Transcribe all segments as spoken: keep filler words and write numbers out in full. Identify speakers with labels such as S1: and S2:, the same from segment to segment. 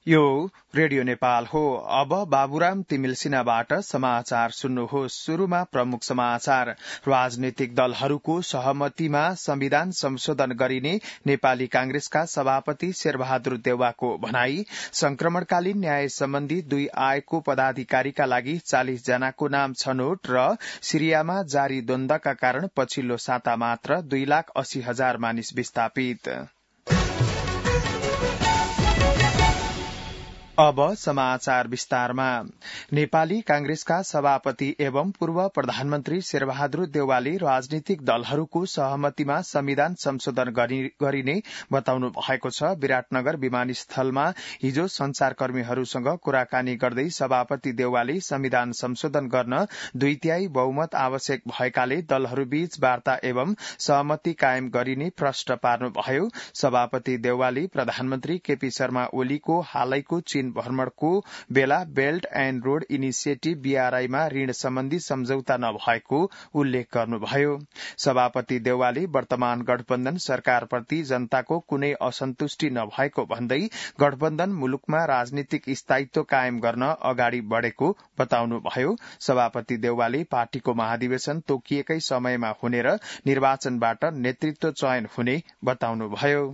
S1: यो रेडियो नेपाल हो। अब बाबुराम तिमिल सिन्हाबाट समाचार सुन्नुहोस्। शुरूमा प्रमुख समाचार। राजनीतिक दलहरूको सहमतिमा संविधान संशोधन गरिने नेपाली कांग्रेसका सभापति शेरबहादुर देउवाको भनाई। संक्रमणकालीन न्याय सम्बन्धी दुई आयोगको पदाधिकारीका लागि चालिस जनाको नाम छनौट र सिरियामा जारी द्वन्द्वका कारण पछिल्लो साता मात्र दुई लाख अस्सी हजार मानिस विस्थापित। अब समाचार विस्तारमा। नेपाली कांग्रेसका सभापति एवं पूर्व प्रधानमन्त्री शेरबहादुर देउवाले राजनीतिक दलहरूको सहमतिमा संविधान संशोधन गरिने बताउनु भएको छ। विराटनगर विमानस्थलमा हिजो संचारकर्मीहरूसँग कुराकानी गर्दै सभापति देउवाले संविधान संशोधन गर्न दुई तिहाई बहुमत आवश्यक भएकाले दलहरूबीच वार्ता एवं सहमति कायम गरिने प्रश्न पार्नुभयो। सभापति देउवाले प्रधानमन्त्री केपी शर्मा ओलीको हालैको चीन भ्रमणको बेला बेल्ट एण्ड रोड इनिसिएटिभ बीआरआईमा ऋण सम्बन्धी सम्झौता नभएको उल्लेख गर्नुभयो। सभापति देउवाले वर्तमान गठबन्धन सरकारप्रति जनताको कुनै असन्तुष्टि नभएको भन्दै गठबन्धन मुलुकमा राजनीतिक स्थायित्व कायम गर्न अगाडि बढ़ेको बताउनुभयो। सभापति देउवाले पार्टीको महाधिवेशन तोकिएकै समयमा हुने र निर्वाचनबाट नेतृत्व चयन हुने बताउनुभयो।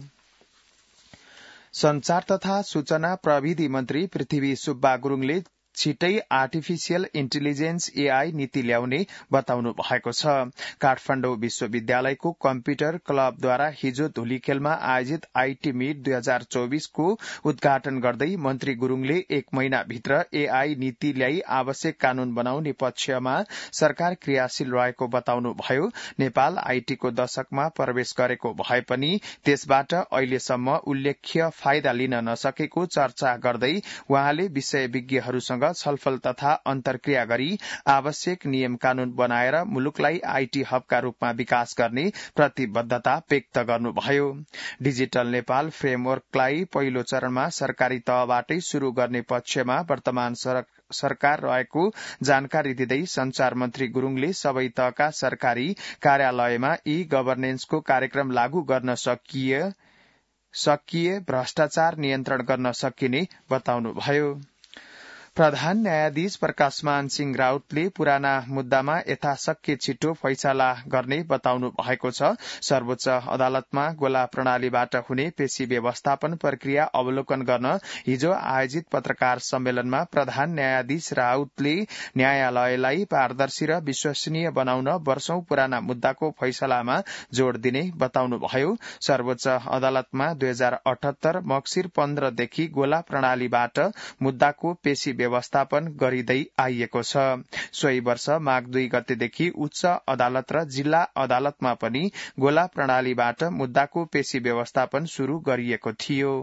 S1: संचार तथा सूचना प्रविधि मन्त्री पृथ्वी सुब्बा गुरूङले छिटै आर्टिफिशियल इन्टेलिजेन्स एआई नीति ल्याउने बताउनु भएको छ। काठमाडौँ विश्वविद्यालयको कम्प्युटर क्लबद्वारा हिजो धुलीखेलमा आयोजित आईटी मीट दुई हजार चौबीसको उद्घाटन गर्दै मन्त्री गुरूङले एक महिनाभित्र एआई नीति ल्याई आवश्यक कानून बनाउने पक्षमा सरकार क्रियाशील रहेको बताउनुभयो। नेपाल आईटीको दशकमा प्रवेश गरेको भए पनि त्यसबाट अहिलेसम्म उल्लेख्य फाइदा लिन नसकेको चर्चा गर्दै उहाँले विषय विज्ञहरूसँग छलफल तथा अन्तर्क्रिया गरी आवश्यक नियम कानून बनाएर मुलुकलाई आईटी हबका रूपमा विकास गर्ने प्रतिबद्धता व्यक्त गर्नुभयो। डिजिटल नेपाल फ्रेमवर्कलाई पहिलो चरणमा सरकारी तहबाटै शुरू गर्ने पक्षमा वर्तमान सरकार रहेको जानकारी दिँदै संचार मन्त्री गुरूङले सबै तहका सरकारी कार्यालयमा ई गभर्नेन्सको कार्यक्रम लागू गर्न सकिए सकिए भ्रष्टाचार नियन्त्रण गर्न सकिने बताउनुभयो। प्रधान न्यायाधीश प्रकाशमान सिंह राउतले पुराना मुद्दामा यथाशक्य छिटो फैसला गर्ने बताउनु भएको छ। सर्वोच्च अदालतमा गोला प्रणालीबाट हुने पेशी व्यवस्थापन प्रक्रिया अवलोकन गर्न हिजो आयोजित पत्रकार सम्मेलनमा प्रधान न्यायाधीश राउतले न्यायालयलाई पारदर्शी र विश्वसनीय बनाउन वर्षौं पुराना मुद्दाको फैसलामा जोड़ दिने बताउनुभयो। सर्वोच्च अदालतमा दुई हजार अठहत्तर मक्सिर पन्ध्रदेखि गोला प्रणालीबाट मुद्दाको पेशी व्यवस्थापन गरिँदै आइएको छ। सोही वर्ष माघ दुई गतेदेखि उच्च अदालत र जिल्ला अदालतमा पनि गोला प्रणालीबाट मुद्दाको पेशी व्यवस्थापन शुरू गरिएको थियो।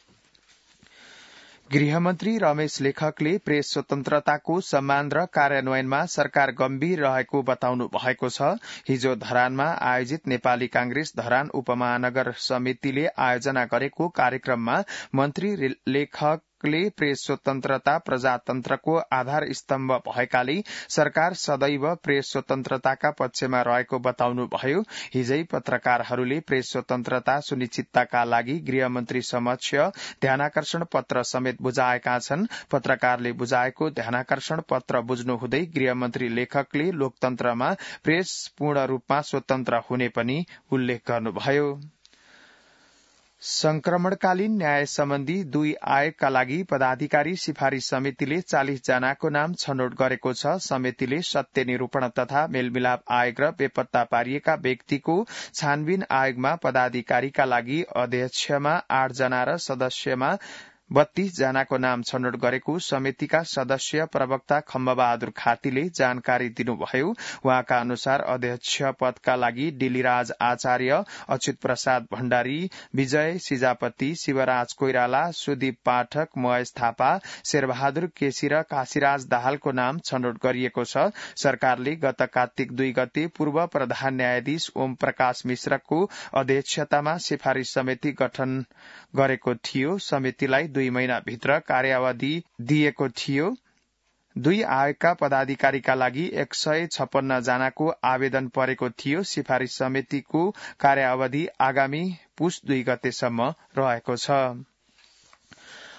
S1: गृहमन्त्री रमेश लेखकले प्रेस स्वतन्त्रताको सम्मान र कार्यान्वयनमा सरकार गम्भीर रहेको बताउनु भएको छ। हिजो धरानमा आयोजित नेपाली कांग्रेस धरान उपमहानगर समितिले आयोजना गरेको कार्यक्रममा मन्त्री लेखक प्रेस स्वतन्त्रता प्रजातन्त्रको आधार स्तम्भ भएकाले सरकार सदैव प्रेस स्वतन्त्रताका पक्षमा रहेको बताउनुभयो। हिजै पत्रकारहरूले प्रेस स्वतन्त्रता सुनिश्चितताका लागि गृहमन्त्री समक्ष ध्यानाकर्षण पत्र समेत बुझाएका छन्। पत्रकारले बुझाएको ध्यानाकर्षण पत्र बुझ्नुहुँदै गृहमन्त्री लेखकले लोकतन्त्रमा प्रेस पूर्ण रूपमा स्वतन्त्र हुने पनि उल्लेख गर्नुभयो। संक्रमणकालीन न्याय सम्बन्धी दुई आयोगका लागि पदाधिकारी सिफारिश समितिले चालिस जनाको नाम छनौट गरेको छ। समितिले सत्य निरूपण तथा मेलमिलाप आयोग र बेपत्ता पारिएका व्यक्तिको छानबिन आयोगमा पदाधिकारीका लागि अध्यक्षमा आठ जना र सदस्यमा बत्तीस जनाको नाम छनौट गरेको समितिका सदस्य प्रवक्ता खम्बबहादुर खातीले जानकारी दिनुभयो। उहाँका अनुसार अध्यक्ष पदका लागि डिलिराज आचार्य, अच्युत प्रसाद भण्डारी, विजय सिजापति, शिवराज कोइराला, सुदीप पाठक, महेश थापा, शेरबहादुर केसी र काशीराज दाहालको नाम छनौट गरिएको छ। सरकारले गत कार्तिक दुई गते पूर्व प्रधान न्यायाधीश ओम प्रकाश मिश्रको अध्यक्षतामा सिफारिश समिति गठन गरेको थियो। समितिलाई दुई महिनाभित्र कार्यावधि दिएको थियो। दुई आयोगका पदाधिकारीका लागि एक सय छप्पन्न जनाको आवेदन परेको थियो। सिफारिश समितिको कार्यावधि आगामी पुष दुई गतेसम्म रहेको छ।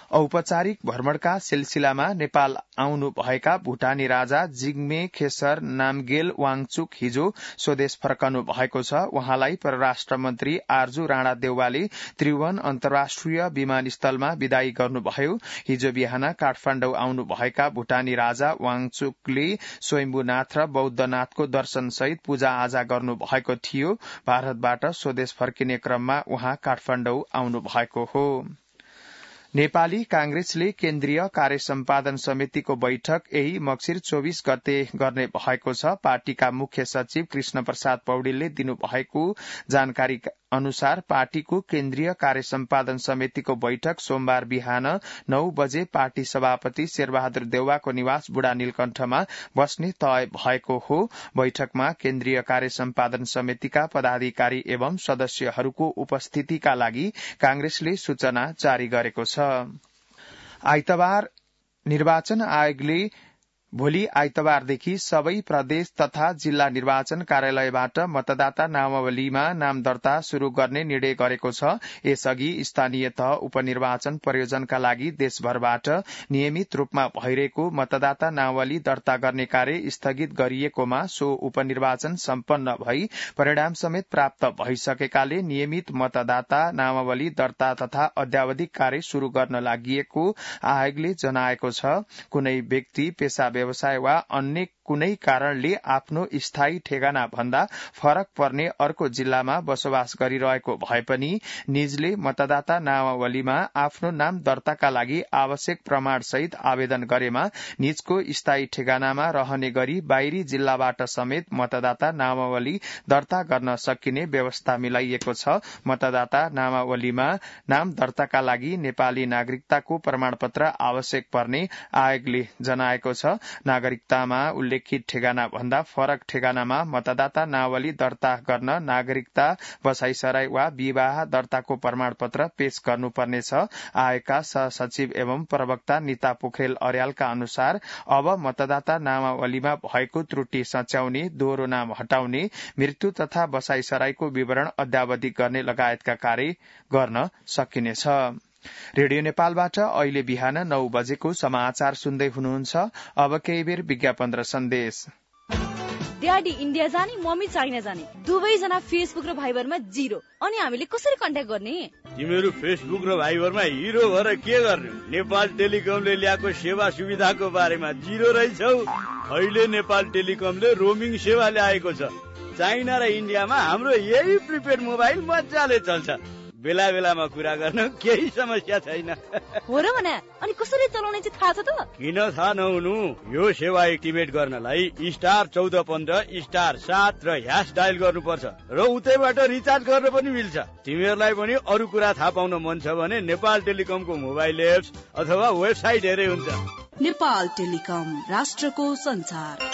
S1: औपचारिक भ्रमणका सिलसिलामा नेपाल आउनु भएका भूटानी राजा जिग्मे खेसर नामगेल वाङचुक हिजो स्वदेश फर्कनु भएको छ। उहाँलाई परराष्ट्र मन्त्री आर्जु राणा देउवाले त्रिभुवन अन्तर्राष्ट्रिय विमानस्थलमा विदाई गर्नुभयो। हिजो बिहान काठमाडौँ आउनु भएका भूटानी राजा वाङचुकले स्वयम्भूनाथ र बौद्धनाथको दर्शन सहित पूजा आजा गर्नु भएको थियो। भारतबाट स्वदेश फर्किने क्रममा उहाँ काठमाडौँ आउनु भएको हो। नेपाली कांग्रेसले केन्द्रीय कार्य सम्पादन समितिको बैठक यही मक्सिर चौबीस गते गर्ने भएको छ। पार्टीका मुख्य सचिव कृष्ण प्रसाद पौडेलले दिनुभएको जानकारी अनुसार पार्टीको केन्द्रीय कार्य सम्पादन समितिको बैठक सोमबार बिहान नौ बजे पार्टी सभापति शेरबहादुर देउवाको निवास बुढा नीलकण्ठमा बस्ने तय भएको हो। बैठकमा केन्द्रीय कार्य सम्पादन समितिका पदाधिकारी एवं सदस्यहरूको उपस्थितिका लागि कांग्रेसले सूचना जारी गरेको छ। आइतबार निर्वाचन आयोगले भोलि आइतबारदेखि सबै प्रदेश तथा जिल्ला निर्वाचन कार्यालयबाट मतदाता नामावलीमा नाम दर्ता शुरू गर्ने निर्णय गरेको छ। यसअघि स्थानीय तह उपनिर्वाचन प्रयोजनका लागि देशभरबाट नियमित रूपमा भइरहेको मतदाता नामावली दर्ता गर्ने कार्य स्थगित गरिएकोमा सो उपनिर्वाचन सम्पन्न भई परिणाम समेत प्राप्त भइसकेकाले नियमित मतदाता नामावली दर्ता तथा अद्यावधिक कार्य शुरू गर्न लागि आयोगले जनाएको छ। कुनै व्यक्ति पेशा व्यवसाय वा अन्य कुनै कारणले आफ्नो स्थायी ठेगाना भन्दा फरक पर्ने अर्को जिल्लामा बसोबास गरिरहेको भए पनि निजले मतदाता नामावलीमा आफ्नो नाम दर्ताका लागि आवश्यक प्रमाण सहित आवेदन गरेमा निजको स्थायी ठेगानामा रहने गरी बाहिरी जिल्लाबाट समेत मतदाता नामावली दर्ता गर्न सकिने व्यवस्था मिलाइएको छ। मतदाता नामावलीमा नाम दर्ताका लागि नेपाली नागरिकताको प्रमाणपत्र आवश्यक पर्ने आयोगले जनाएको छ। नागरिकतामा उल्लेखित ठेगाना भन्दा फरक ठेगानामा मतदाता नामावली दर्ता गर्न नागरिकता बसाइसराई वा विवाह दर्ताको प्रमाणपत्र पेश गर्नुपर्नेछ। आयोगका सहसचिव एवं प्रवक्ता निता पोखरेल अर्यालका अनुसार अब मतदाता नामावलीमा भएको त्रुटि सच्याउने, दोहोरो नाम हटाउने, मृत्यु तथा बसाइसराईको विवरण अद्यावधिक गर्ने लगायतका कार्य गर्न सकिनेछ। रेडियो नेपालबाट अहिले बिहान नौ बजेको समाचार सुन्दै हुनुहुन्छ। अब केही बेर विज्ञापन र सन्देश।
S2: ड्याडी इन्डिया जाने, मम्मी चाइना जाने, दुवैजना फेसबुक र भाइबरमा जिरो। अनि हामीले कसरी कन्ट्याक्ट गर्ने?
S3: तिमीहरू फेसबुक र भाइबरमा हिरो भएर के गर्ने? नेपाल टेलिकमले ल्याएको सेवा सुविधाको बारेमा जिरो रहेछौ। अहिले नेपाल टेलिकमले रोमिङ सेवा ल्याएको छ। चाइना र इन्डियामा हाम्रो यही प्रिपेड मोबाइल मजाले चल्छ। बेला बेलामा कुरा गर्न केही समस्या छैन।
S2: हो र भने अनि कसरी चलाउने चाहिँ थाहा छ त?
S3: किन थाहा नहुनु? यो सेवा एक्टिभेट गर्नलाई स्टार चौध पन्ध्र स्टार सात र ह्यास डायल गर्नुपर्छ र उतैबाट रिचार्ज गर्न पनि मिल्छ। तिमीहरूलाई पनि अरू कुरा थाहा पाउन मन छ भने नेपाल टेलिकमको मोबाइल एप्स अथवा वेबसाइट हेरे हुन्छ।
S4: नेपाल टेलिकम, राष्ट्रको संचार।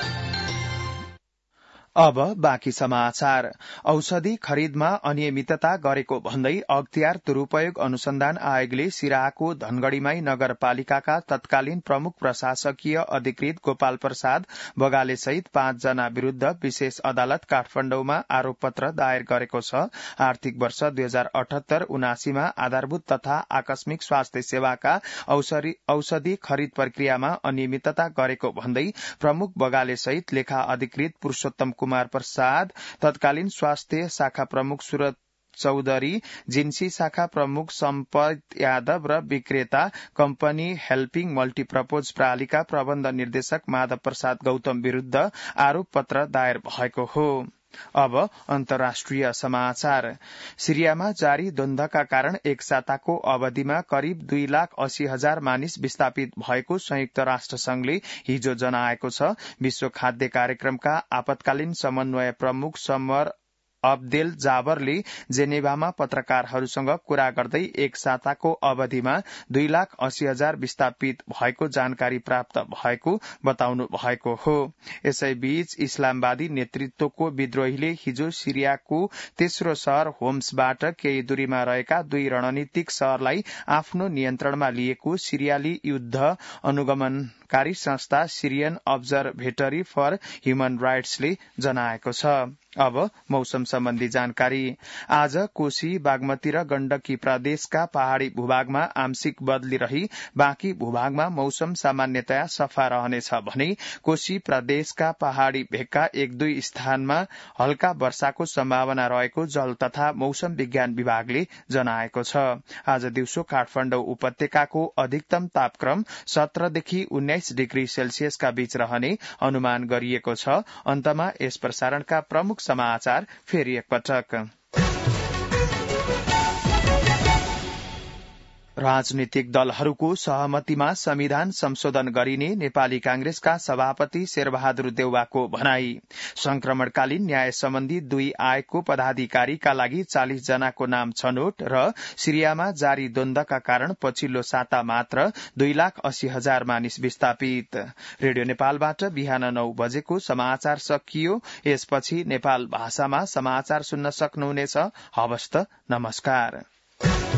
S1: अब बाँकी समाचार। औषधि खरिदमा अनियमितता गरेको भन्दै अख्तियार दुरूपयोग अनुसन्धान आयोगले सिराहाको धनगढ़ीमाई नगरपालिकाका तत्कालीन प्रमुख प्रशासकीय अधिकृत गोपाल प्रसाद बगाले सहित पाँच जना विरूद्ध विशेष अदालत काठमाडौँमा आरोप पत्र दायर गरेको छ। आर्थिक वर्ष दुई हजार अठहत्तर उनासीमा आधारभूत तथा आकस्मिक स्वास्थ्य सेवाका औषधि खरिद प्रक्रियामा अनियमितता गरेको भन्दै प्रमुख बगाले सहित लेखा अधिकृत पुरूषोत्तम कुमार प्रसाद, तत्कालीन स्वास्थ्य शाखा प्रमुख सुरत चौधरी, जिन्सी शाखा प्रमुख सम्पत यादव र विक्रेता कम्पनी हेल्पिङ मल्टीपर्पज प्रणालीका प्रबन्ध निर्देशक माधव प्रसाद गौतम विरूद्ध आरोप पत्र दायर भएको हो। अब अन्तर्राष्ट्रिय समाचार। सिरियामा जारी द्वन्द्वका कारण एक साताको अवधिमा करिब दुई लाख अस्सी हजार मानिस विस्थापित भएको संयुक्त राष्ट्र संघले हिजो जनाएको छ। विश्व खाद्य कार्यक्रमका आपतकालीन समन्वय प्रमुख समर अब्देल जाबरले जेनेभामा पत्रकारहरूसँग कुरा गर्दै एक साताको अवधिमा दुई लाख अस्सी हजार विस्थापित भएको जानकारी प्राप्त भएको बताउनु भएको हो। यसैबीच इस्लामवादी नेतृत्वको विद्रोहीले हिजो सिरियाको तेस्रो शहर होम्सबाट केही दूरीमा रहेका दुई रणनीतिक शहरलाई आफ्नो नियन्त्रणमा लिएको सिरियाली युद्ध अनुगमनकारी संस्था सिरियन अब्जर्भेटरी फर ह्युमन राइट्सले जनाएको छ। अब मौसम सम्बन्धी जानकारी। आज कोशी, बागमती र गण्डकी प्रदेशका पहाड़ी भूभागमा आंशिक बदली रही बाँकी भूभागमा मौसम सामान्यतया सफा रहनेछ भने कोशी प्रदेशका पहाड़ी भेगका एक दुई स्थानमा हल्का वर्षाको सम्भावना रहेको जल तथा मौसम विज्ञान विभागले जनाएको छ। आज दिउँसो काठमाडौँ उपत्यकाको अधिकतम तापक्रम सत्रदेखि उन्नाइस डिग्री सेल्सियसका बीच रहने अनुमान गरिएको छ। अन्तमा यस प्रसारणका प्रमुख समाचार फेरि एकपटक। राजनीतिक दलहरूको सहमतिमा संविधान संशोधन गरिने नेपाली कांग्रेसका सभापति शेरबहादुर देउवाको भनाई। संक्रमणकालीन न्याय सम्बन्धी दुई आयोगको पदाधिकारीका लागि चालिस जनाको नाम छनौट र सिरियामा जारी द्वन्द्वका कारण पछिल्लो साता मात्र दुई लाख अस्सी हजार मानिस विस्थापित। रेडियो नेपालबाट बिहान नौ बजेको समाचार सकियो। यसपछि नेपाल भाषामा समाचार सुन्न सक्नुहुनेछ। हवस् त, नमस्कार।